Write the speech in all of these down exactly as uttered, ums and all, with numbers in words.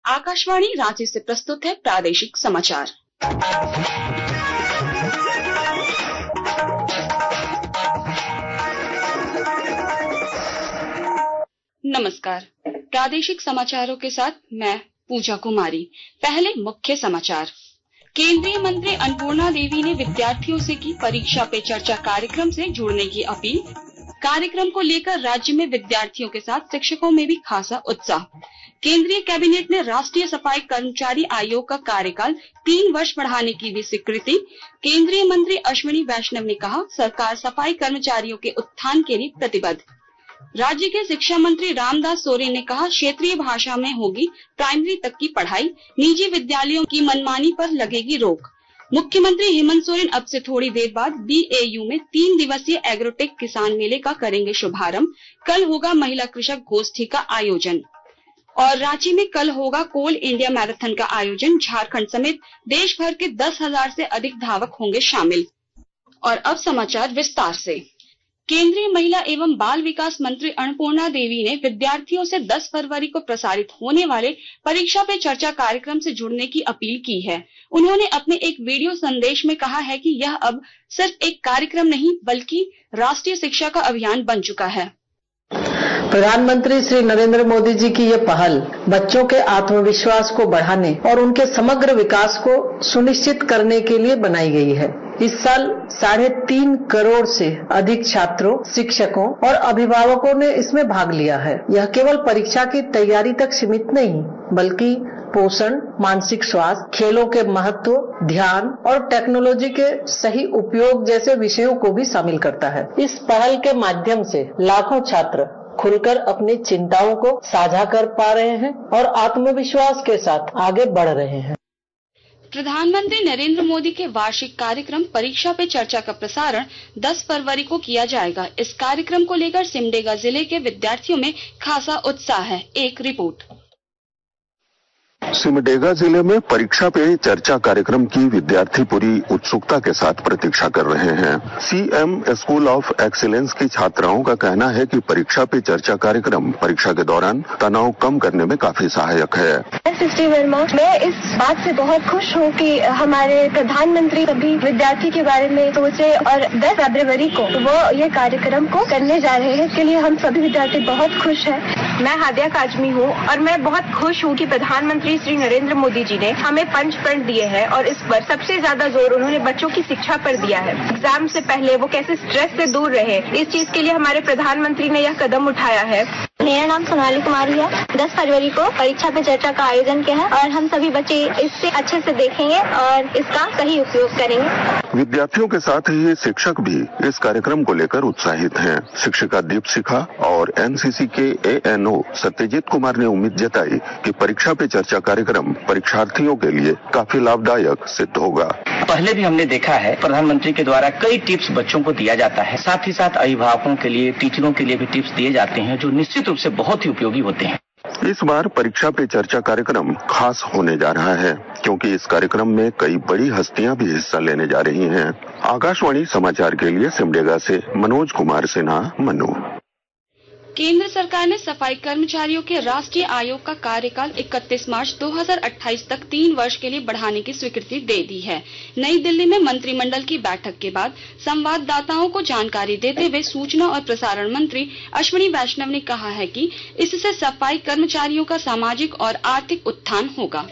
आकाशवाणी रांची से प्रस्तुत है प्रादेशिक समाचार। नमस्कार, प्रादेशिक समाचारों के साथ मैं पूजा कुमारी। पहले मुख्य समाचार। केंद्रीय मंत्री अन्नपूर्णा देवी ने विद्यार्थियों से की परीक्षा पे चर्चा कार्यक्रम से जुड़ने की अपील। कार्यक्रम को लेकर राज्य में विद्यार्थियों के साथ शिक्षकों में भी खासा उत्साह। केंद्रीय कैबिनेट ने राष्ट्रीय सफाई कर्मचारी आयोग का कार्यकाल तीन वर्ष बढ़ाने की दी स्वीकृति। केंद्रीय मंत्री अश्विनी वैष्णव ने कहा, सरकार सफाई कर्मचारियों के उत्थान के लिए प्रतिबद्ध। राज्य के शिक्षा मंत्री रामदास सोरेन ने कहा, क्षेत्रीय भाषा में होगी प्राइमरी तक की पढ़ाई, निजी विद्यालयों की मनमानी पर लगेगी रोक। मुख्यमंत्री हेमंत सोरेन अब से थोड़ी देर बाद बीएयू में तीन दिवसीय एग्रोटेक किसान मेले का करेंगे शुभारंभ। कल होगा महिला कृषक गोष्ठी का आयोजन और रांची में कल होगा कोल इंडिया मैराथन का आयोजन। झारखंड समेत देश भर के दस हजार से अधिक धावक होंगे शामिल। और अब समाचार विस्तार से। केंद्रीय महिला एवं बाल विकास मंत्री अन्नपूर्णा देवी ने विद्यार्थियों से दस फरवरी को प्रसारित होने वाले परीक्षा पे चर्चा कार्यक्रम से जुड़ने की अपील की है। उन्होंने अपने एक वीडियो संदेश में कहा है कि यह अब सिर्फ एक कार्यक्रम नहीं बल्कि राष्ट्रीय शिक्षा का अभियान बन चुका है। प्रधानमंत्री श्री नरेंद्र मोदी जी की ये पहल बच्चों के आत्मविश्वास को बढ़ाने और उनके समग्र विकास को सुनिश्चित करने के लिए बनाई गई है। इस साल साढ़े तीन करोड़ से अधिक छात्रों, शिक्षकों और अभिभावकों ने इसमें भाग लिया है। यह केवल परीक्षा की तैयारी तक सीमित नहीं, बल्कि पोषण, मानसिक स्वास्थ्य, खेलों के महत्व, ध्यान और टेक्नोलॉजी के सही उपयोग जैसे विषयों को भी शामिल करता है। इस पहल के माध्यम से लाखों छात्र खुलकर अपनी चिंताओं को साझा कर पा रहे हैं और आत्मविश्वास के साथ आगे बढ़ रहे हैं। प्रधानमंत्री नरेंद्र मोदी के वार्षिक कार्यक्रम परीक्षा पे चर्चा का प्रसारण दस फरवरी को किया जाएगा। इस कार्यक्रम को लेकर सिमडेगा जिले के विद्यार्थियों में खासा उत्साह है। एक रिपोर्ट। सिमडेगा जिले में परीक्षा पे चर्चा कार्यक्रम की विद्यार्थी पूरी उत्सुकता के साथ प्रतीक्षा कर रहे हैं। सीएम स्कूल ऑफ एक्सीलेंस की छात्राओं का कहना है कि परीक्षा पे चर्चा कार्यक्रम परीक्षा के दौरान तनाव कम करने में काफी सहायक है। सृष्टि वर्मा, मैं इस बात से बहुत खुश हूँ कि हमारे प्रधानमंत्री सभी विद्यार्थी के बारे में सोचे और दस फरवरी को वो ये कार्यक्रम को करने जा रहे हैं। इसके लिए हम सभी विद्यार्थी बहुत खुश हैं। मैं हादिया काजमी हूँ और मैं बहुत खुश हूँ कि प्रधानमंत्री श्री नरेंद्र मोदी जी ने हमें पंच प्रण दिए हैं और इस पर सबसे ज्यादा जोर उन्होंने बच्चों की शिक्षा पर दिया है। एग्जाम से पहले वो कैसे स्ट्रेस से दूर रहे, इस चीज के लिए हमारे प्रधानमंत्री ने यह कदम उठाया है। मेरा नाम सोनाली कुमारी है। दस फरवरी को परीक्षा पे चर्चा का आयोजन किया है और हम सभी बच्चे इससे अच्छे से देखेंगे और इसका सही उपयोग करेंगे। विद्यार्थियों के साथ ही शिक्षक भी इस कार्यक्रम को लेकर उत्साहित हैं। शिक्षिका दीपशिखा और एनसीसी के एएनओ सत्यजीत कुमार ने उम्मीद जताई कि परीक्षा पे चर्चा कार्यक्रम परीक्षार्थियों के लिए काफी लाभदायक सिद्ध होगा। पहले भी हमने देखा है प्रधानमंत्री के द्वारा कई टिप्स बच्चों को दिया जाता है, साथ ही साथ अभिभावकों के लिए, टीचरों के लिए भी टिप्स दिए जाते हैं जो निश्चित रूप से बहुत ही उपयोगी होते हैं। इस बार परीक्षा पे चर्चा कार्यक्रम खास होने जा रहा है क्योंकि इस कार्यक्रम में कई बड़ी हस्तियां भी हिस्सा लेने जा रही हैं। आकाशवाणी समाचार के लिए सिमडेगा से मनोज कुमार सिन्हा, मनु। केंद्र सरकार ने सफाई कर्मचारियों के राष्ट्रीय आयोग का कार्यकाल इकतीस मार्च दो हज़ार अट्ठाईस तक तीन वर्ष के लिए बढ़ाने की स्वीकृति दे दी है। नई दिल्ली में मंत्रिमंडल की बैठक के बाद संवाददाताओं को जानकारी देते हुए सूचना और प्रसारण मंत्री अश्विनी वैष्णव ने कहा है कि इससे सफाई कर्मचारियों का सामाजिक और आर्थिक उत्थान होगा।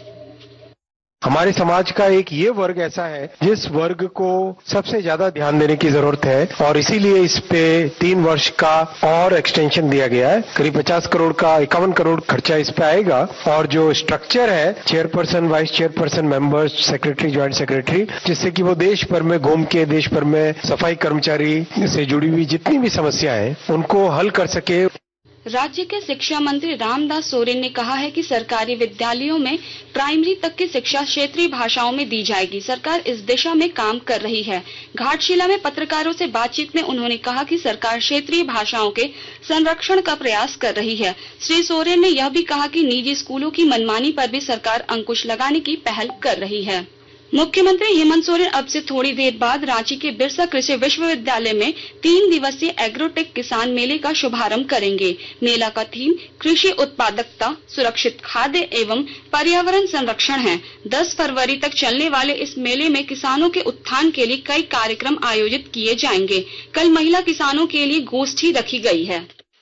हमारे समाज का एक ये वर्ग ऐसा है जिस वर्ग को सबसे ज्यादा ध्यान देने की जरूरत है और इसीलिए इस पे तीन वर्ष का और एक्सटेंशन दिया गया है। करीब पचास करोड़ का इक्यावन करोड़ खर्चा इस पे आएगा और जो स्ट्रक्चर है chairperson, vice chairperson, members, secretary, joint secretary, जिससे कि वो देश भर में घूम के देश भर में सफाई कर्मचारी से जुड़ी हुई जितनी भी समस्याएं हैं उनको हल कर सके। राज्य के शिक्षा मंत्री रामदास सोरेन ने कहा है कि सरकारी विद्यालयों में प्राइमरी तक की शिक्षा क्षेत्रीय भाषाओं में दी जाएगी। सरकार इस दिशा में काम कर रही है। घाटशिला में पत्रकारों से बातचीत में उन्होंने कहा कि सरकार क्षेत्रीय भाषाओं के संरक्षण का प्रयास कर रही है। श्री सोरेन ने यह भी कहा कि निजी स्कूलों की मनमानी पर भी सरकार अंकुश लगाने की पहल कर रही है। मुख्यमंत्री हेमंत सोरेन अब से थोड़ी देर बाद रांची के बिरसा कृषि विश्वविद्यालय में तीन दिवसीय एग्रोटेक किसान मेले का शुभारंभ करेंगे। मेला का थीम कृषि उत्पादकता, सुरक्षित खाद्य एवं पर्यावरण संरक्षण है। दस फरवरी तक चलने वाले इस मेले में किसानों के उत्थान के लिए कई कार्यक्रम आयोजित किए जाएंगे। कल महिला किसानों के लिए गोष्ठी रखी गई है।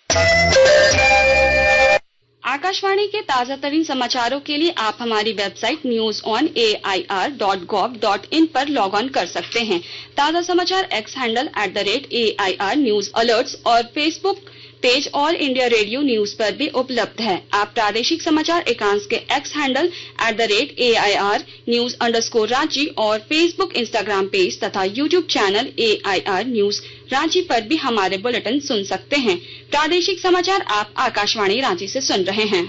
आकाशवाणी के ताजा तरीन समाचारों के लिए आप हमारी website news on A I R dot gov dot in पर लॉग ऑन कर सकते हैं। ताजा समाचार X handle at the rate A I R news alerts और Facebook page All India Radio news पर भी उपलब्ध है। आप प्रादेशिक समाचार एकांश के X handle at the rate A I R news underscore Ranchi और फेसबुक, इंस्टाग्राम पेज तथा YouTube channel A I R news Ranchi पर भी हमारे बुलेटिन सुन सकते हैं। प्रादेशिक समाचार आप आकाशवाणी रांची से सुन रहे हैं।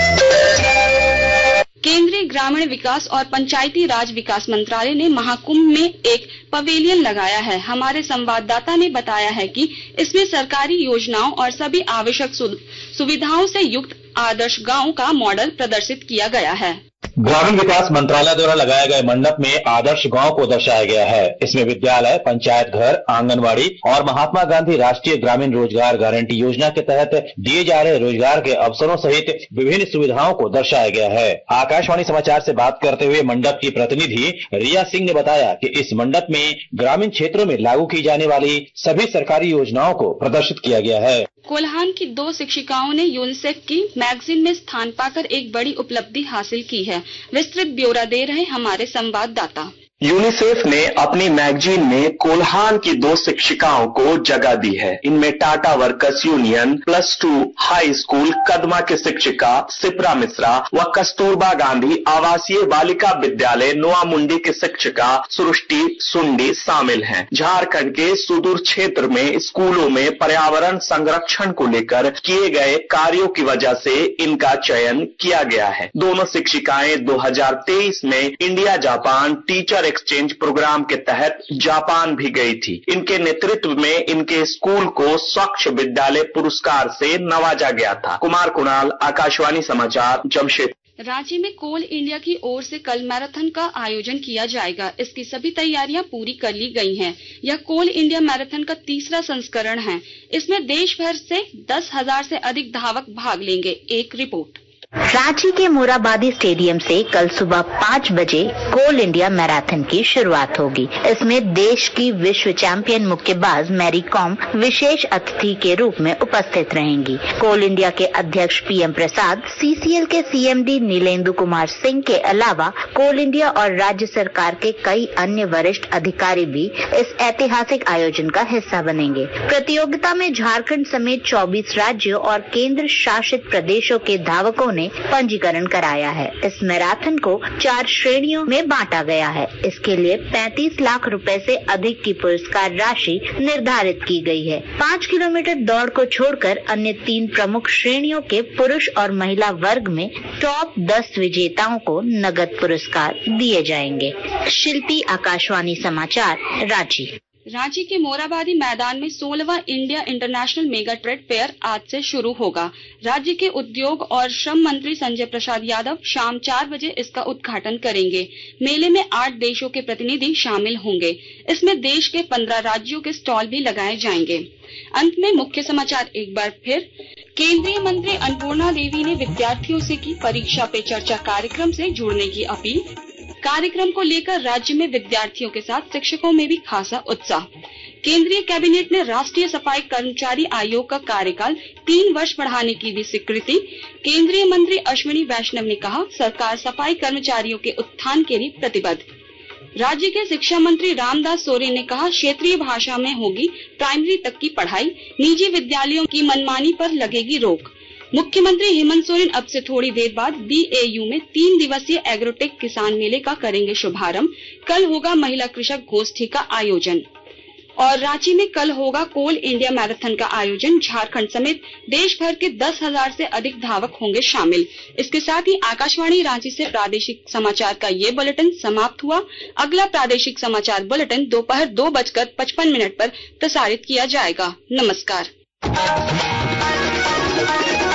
केंद्रीय ग्रामीण विकास और पंचायती राज विकास मंत्रालय ने महाकुंभ में एक पवेलियन लगाया है। हमारे संवाददाता ने बताया है कि इसमें सरकारी योजनाओं और सभी आवश्यक सुविधाओं से युक्त आदर्श गांव का मॉडल प्रदर्शित किया गया है। ग्रामीण विकास मंत्रालय द्वारा लगाए गए मंडप में आदर्श गांव को दर्शाया गया है। इसमें विद्यालय, पंचायत घर, आंगनवाड़ी और महात्मा गांधी राष्ट्रीय ग्रामीण रोजगार गारंटी योजना के तहत दिए जा रहे रोजगार के अवसरों सहित विभिन्न सुविधाओं को दर्शाया गया है। आकाशवाणी समाचार से बात करते हुए मंडप की प्रतिनिधि रिया सिंह ने बताया कि इस मंडप में ग्रामीण क्षेत्रों में लागू की जाने वाली सभी सरकारी योजनाओं को प्रदर्शित किया गया है। कोल्हान की दो शिक्षिकाओं ने यूनिसेफ की मैगजीन में स्थान पाकर एक बड़ी उपलब्धि हासिल की है। विस्तृत ब्यौरा दे रहे हमारे संवाददाता। यूनिसेफ ने अपनी मैगजीन में कोल्हान की दो शिक्षिकाओं को जगह दी है। इनमें Tata workers union plus two high school Kadma की शिक्षिका सिप्रा मिश्रा व कस्तूरबा गांधी आवासीय बालिका विद्यालय नोआमुंडी की शिक्षिका सृष्टि सुंडी शामिल हैं। झारखंड के सुदूर क्षेत्र में स्कूलों में पर्यावरण संरक्षण को लेकर किए गए कार्यों की वजह से इनका चयन किया गया है। दोनों शिक्षिकाएं दो हजार तेईस में India Japan teacher exchange program के तहत जापान भी गई थी। इनके नेतृत्व में इनके स्कूल को स्वच्छ विद्यालय पुरस्कार से नवाजा गया था। कुमार कुणाल, आकाशवाणी समाचार, जमशेदपुर। रांची में कोल इंडिया की ओर से कल मैराथन का आयोजन किया जाएगा। इसकी सभी तैयारियां पूरी कर ली गई हैं। यह कोल इंडिया मैराथन का तीसरा संस्करण है। इसमें देश भर से दस हजार से अधिक धावक भाग लेंगे। एक रिपोर्ट। रांची के मोराबादी स्टेडियम से कल सुबह पाँच बजे कोल इंडिया मैराथन की शुरुआत होगी। इसमें देश की विश्व चैंपियन मुक्केबाज मैरी कॉम विशेष अतिथि के रूप में उपस्थित रहेंगी। कोल इंडिया के अध्यक्ष P M Prasad, C C L के C M D Nilendu Kumar Singh के अलावा कोल इंडिया और राज्य सरकार के कई अन्य वरिष्ठ अधिकारी भी इस ऐतिहासिक आयोजन का हिस्सा बनेंगे। प्रतियोगिता में झारखंड समेत चौबीस राज्यों और केंद्र शासित प्रदेशों के धावकों ने पंजीकरण कराया है। इस मैराथन को चार श्रेणियों में बांटा गया है। इसके लिए पैंतीस लाख रुपए से अधिक की पुरस्कार राशि निर्धारित की गई है। पाँच किलोमीटर दौड़ को छोड़कर अन्य तीन प्रमुख श्रेणियों के पुरुष और महिला वर्ग में टॉप दस विजेताओं को नगद पुरस्कार दिए जाएंगे। शिल्पी, आकाशवाणी समाचार, रांची। रांची के मोराबादी मैदान में सोलहवां India international mega trade fair आज से शुरू होगा। राज्य के उद्योग और श्रम मंत्री संजय प्रसाद यादव शाम चार बजे इसका उद्घाटन करेंगे। मेले में आठ देशों के प्रतिनिधि शामिल होंगे। इसमें देश के पंद्रह राज्यों के स्टॉल भी लगाए जाएंगे। अंत में मुख्य समाचार एक बार फिर। केंद्रीय मंत्री अन्नपूर्णा देवी ने विद्यार्थियों से की परीक्षा पे चर्चा कार्यक्रम से जुड़ने की अपील। कार्यक्रम को लेकर राज्य में विद्यार्थियों के साथ शिक्षकों में भी खासा उत्साह। केंद्रीय कैबिनेट ने राष्ट्रीय सफाई कर्मचारी आयोग का कार्यकाल तीन वर्ष बढ़ाने की दी स्वीकृति। केंद्रीय मंत्री अश्विनी वैष्णव ने कहा, सरकार सफाई कर्मचारियों के उत्थान के लिए प्रतिबद्ध। राज्य के शिक्षा मंत्री रामदास सोरेन ने कहा, क्षेत्रीय भाषा में होगी प्राइमरी तक की पढ़ाई, निजी विद्यालयों की मनमानी पर लगेगी रोक। मुख्यमंत्री हेमंत सोरेन अब से थोड़ी देर बाद बी ए यू में तीन दिवसीय एग्रोटेक किसान मेले का करेंगे शुभारंभ। कल होगा महिला कृषक गोष्ठी का आयोजन और रांची में कल होगा कोल इंडिया मैराथन का आयोजन। झारखंड समेत देश भर के दस हजार से अधिक धावक होंगे शामिल। इसके साथ ही आकाशवाणी रांची से प्रादेशिक समाचार का ये बुलेटिन समाप्त हुआ। अगला प्रादेशिक समाचार बुलेटिन दोपहर दो बजकर पचपन मिनट पर प्रसारित किया जाएगा। नमस्कार।